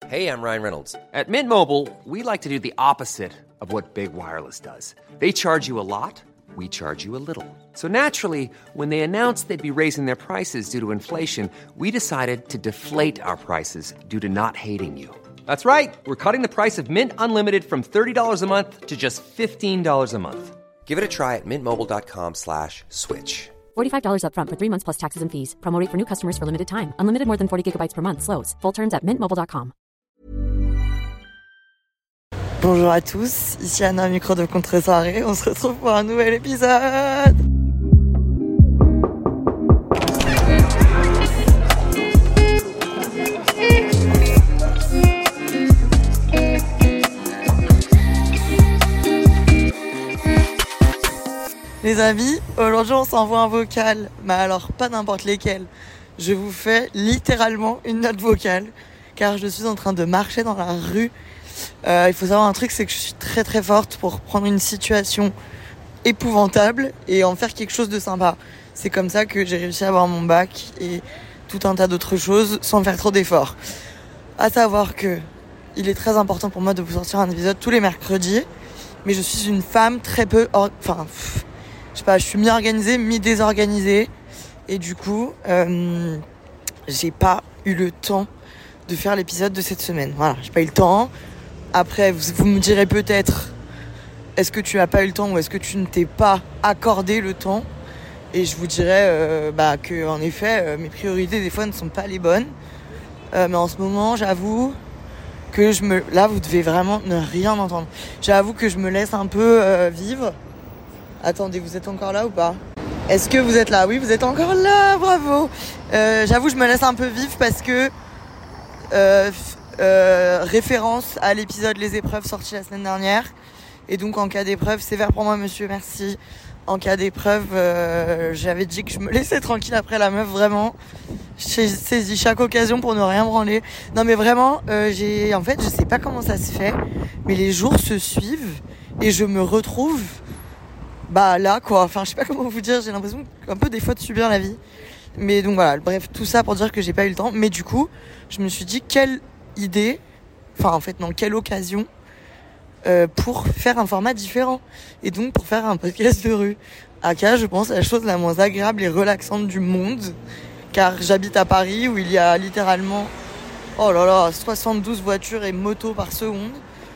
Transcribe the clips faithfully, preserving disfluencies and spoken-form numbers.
Hey, I'm Ryan Reynolds. At Mint Mobile, we like to do the opposite of what Big Wireless does. They charge you a lot, we charge you a little. So naturally, when they announced they'd be raising their prices due to inflation, we decided to deflate our prices due to not hating you. That's right. We're cutting the price of Mint Unlimited from thirty dollars a month to just fifteen dollars a month. Give it a try at mintmobile.com slash switch. forty-five dollars up front for three months plus taxes and fees. Promo rate for new customers for limited time. Unlimited more than forty gigabytes per month. Slows full terms at mint mobile dot com. Bonjour à tous, ici Anna, micro de Contre-soirée. On se retrouve pour un nouvel épisode. Les amis, aujourd'hui on s'envoie un vocal, mais alors pas n'importe lesquels. Je vous fais littéralement une note vocale, car je suis en train de marcher dans la rue. Euh, il faut savoir un truc, c'est que je suis très très forte pour prendre une situation épouvantable et en faire quelque chose de sympa. C'est comme ça que j'ai réussi à avoir mon bac et tout un tas d'autres choses sans faire trop d'efforts. À savoir que il est très important pour moi de vous sortir un épisode tous les mercredis, mais je suis une femme très peu... Or... Enfin, pff, je sais pas, je suis mi-organisée, mi-désorganisée et du coup, euh, j'ai pas eu le temps de faire l'épisode de cette semaine. Voilà, j'ai pas eu le temps. Après, vous, vous me direz peut-être, est-ce que tu n'as pas eu le temps ou est-ce que tu ne t'es pas accordé le temps ? Et je vous dirais euh, bah, que, en effet, euh, mes priorités des fois ne sont pas les bonnes. Euh, mais en ce moment, j'avoue que je me... Là, vous devez vraiment ne rien entendre. J'avoue que je me laisse un peu euh, vivre. Attendez, vous êtes encore là ou pas ? Est-ce que vous êtes là ? Oui, vous êtes encore là, bravo ! euh, J'avoue, je me laisse un peu vivre parce que... Euh, Euh, référence à l'épisode Les épreuves sorti la semaine dernière, et donc en cas d'épreuve, sévère pour moi monsieur, merci. En cas d'épreuve, euh, j'avais dit que je me laissais tranquille après la meuf, vraiment j'ai saisi chaque occasion pour ne rien branler. Non mais vraiment, euh, j'ai en fait je sais pas comment ça se fait, mais les jours se suivent et je me retrouve bah là quoi, enfin je sais pas comment vous dire, j'ai l'impression un peu des fois de subir la vie. Mais donc voilà, bref, tout ça pour dire que j'ai pas eu le temps, mais du coup je me suis dit quelle idée, enfin en fait non, quelle occasion euh, pour faire un format différent et donc pour faire un podcast de rue. Aka, je pense, la chose la moins agréable et relaxante du monde, car j'habite à Paris où il y a littéralement oh là là soixante-douze voitures et motos par seconde.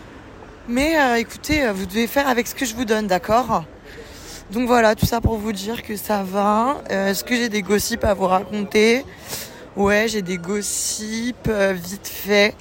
Mais euh, écoutez, vous devez faire avec ce que je vous donne, d'accord ? Donc voilà, tout ça pour vous dire que ça va. Euh, est-ce que j'ai des gossips à vous raconter ? Ouais, j'ai des gossips, euh, vite fait.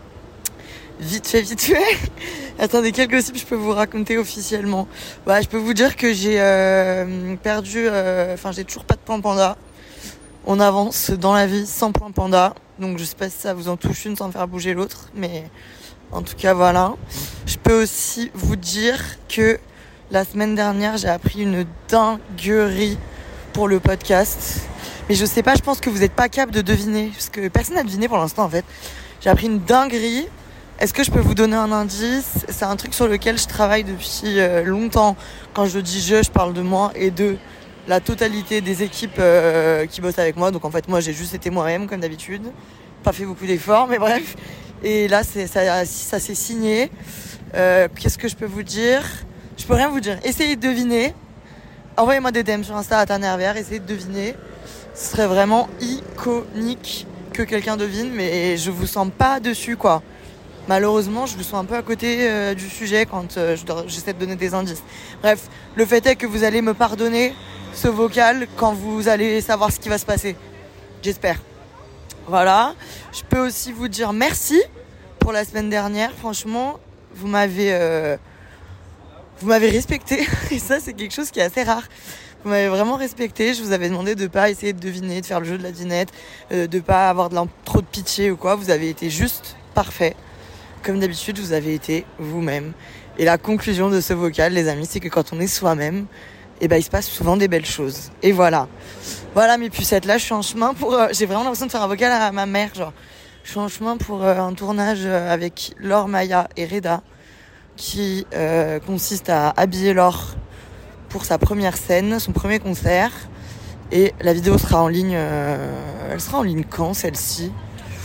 Vite fait, vite fait. Attendez, quel gossip je peux vous raconter officiellement ? Bah, je peux vous dire que j'ai euh, perdu... Enfin, euh, j'ai toujours pas de point panda. On avance dans la vie sans point panda. Donc, je sais pas si ça vous en touche une sans faire bouger l'autre. Mais en tout cas, voilà. Je peux aussi vous dire que la semaine dernière, j'ai appris une dinguerie pour le podcast. Mais je sais pas, je pense que vous êtes pas capable de deviner, parce que personne n'a deviné pour l'instant en fait. J'ai appris une dinguerie. Est-ce que je peux vous donner un indice ? C'est un truc sur lequel je travaille depuis euh, longtemps. Quand je dis je, je parle de moi et de la totalité des équipes euh, qui bossent avec moi. Donc en fait, moi j'ai juste été moi-même comme d'habitude. Pas fait beaucoup d'efforts, mais bref. Et là, c'est, ça, ça s'est signé. Euh, qu'est-ce que je peux vous dire ? Je peux rien vous dire. Essayez de deviner. Envoyez-moi des D M sur Insta à Tanervière, essayez de deviner. Ce serait vraiment iconique que quelqu'un devine, mais je vous sens pas dessus, quoi. Malheureusement, je vous sens un peu à côté euh, du sujet quand euh, je dois, j'essaie de donner des indices. Bref, le fait est que vous allez me pardonner ce vocal quand vous allez savoir ce qui va se passer. J'espère. Voilà. Je peux aussi vous dire merci pour la semaine dernière. Franchement, vous m'avez, euh, vous m'avez respecté. Et ça, c'est quelque chose qui est assez rare. Vous m'avez vraiment respecté, je vous avais demandé de pas essayer de deviner, de faire le jeu de la dinette, euh, de pas avoir de la, trop de pitié ou quoi. Vous avez été juste parfait. Comme d'habitude, vous avez été vous-même. Et la conclusion de ce vocal, les amis, c'est que quand on est soi-même, eh ben, il se passe souvent des belles choses. Et voilà. Voilà mes pucettes, là je suis en chemin pour... Euh, j'ai vraiment l'impression de faire un vocal à ma mère, genre. Je suis en chemin pour euh, un tournage euh, avec Laure, Maya et Reda, qui euh, consiste à habiller Laure pour sa première scène, son premier concert. Et la vidéo sera en ligne... Euh, elle sera en ligne quand, celle-ci ?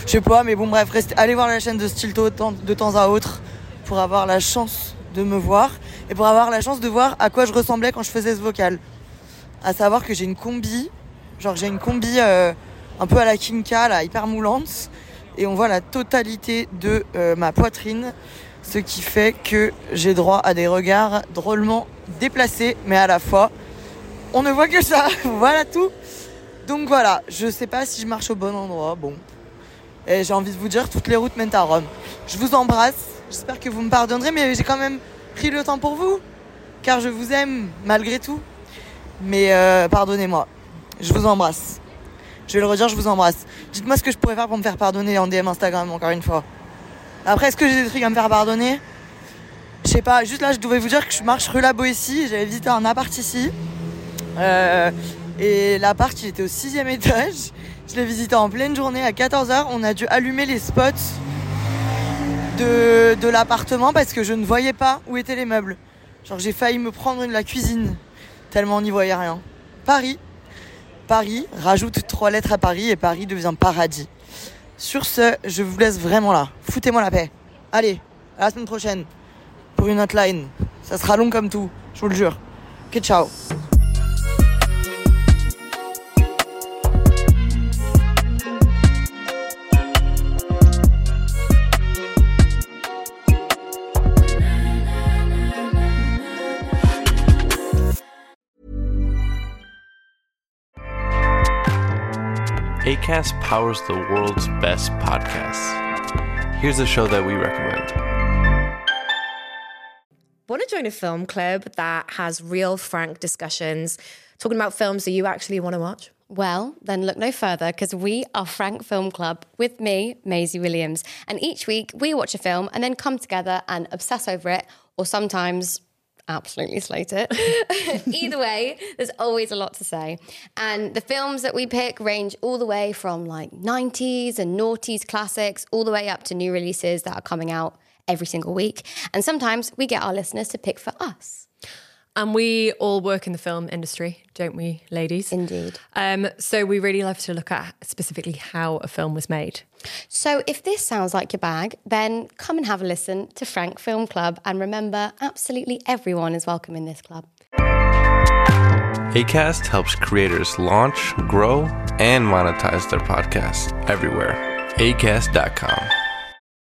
Je sais pas, mais bon bref, restez, allez voir la chaîne de Stilto de temps à autre pour avoir la chance de me voir et pour avoir la chance de voir à quoi je ressemblais quand je faisais ce vocal. À savoir que j'ai une combi, genre j'ai une combi euh, un peu à la Kinka, là, hyper moulante, et on voit la totalité de euh, ma poitrine, ce qui fait que j'ai droit à des regards drôlement déplacés, mais à la fois, on ne voit que ça, voilà tout. Donc voilà, je sais pas si je marche au bon endroit, bon. Et j'ai envie de vous dire, toutes les routes mènent à Rome. Je vous embrasse, j'espère que vous me pardonnerez, mais j'ai quand même pris le temps pour vous, car je vous aime malgré tout. Mais euh, pardonnez-moi, je vous embrasse. Je vais le redire, je vous embrasse. Dites-moi ce que je pourrais faire pour me faire pardonner en D M Instagram, encore une fois. Après, est-ce que j'ai des trucs à me faire pardonner ? Je sais pas, juste là, je devais vous dire que je marche rue La Boétie, j'avais visité un appart ici. Euh, et l'appart, il était au sixième étage. Je l'ai visité en pleine journée, à quatorze heures. On a dû allumer les spots de, de l'appartement parce que je ne voyais pas où étaient les meubles. Genre, j'ai failli me prendre de la cuisine, tellement on n'y voyait rien. Paris. Paris, rajoute trois lettres à Paris et Paris devient paradis. Sur ce, je vous laisse vraiment là. Foutez-moi la paix. Allez, à la semaine prochaine pour une hotline. Ça sera long comme tout, je vous le jure. Ok, ciao. Acast powers the world's best podcasts. Here's a show that we recommend. Want to join a film club that has real, frank discussions, talking about films that you actually want to watch? Well, then look no further, because we are Frank Film Club with me, Maisie Williams. And each week we watch a film and then come together and obsess over it, or sometimes absolutely slate it. Either way, there's always a lot to say. And the films that we pick range all the way from like nineties and noughties classics, all the way up to new releases that are coming out every single week. And sometimes we get our listeners to pick for us. And we all work in the film industry, don't we, ladies? Indeed. Um, so we really love to look at specifically how a film was made. So if this sounds like your bag, then come and have a listen to Frank Film Club. And remember, absolutely everyone is welcome in this club. Acast helps creators launch, grow, and monetize their podcasts everywhere. acast dot com.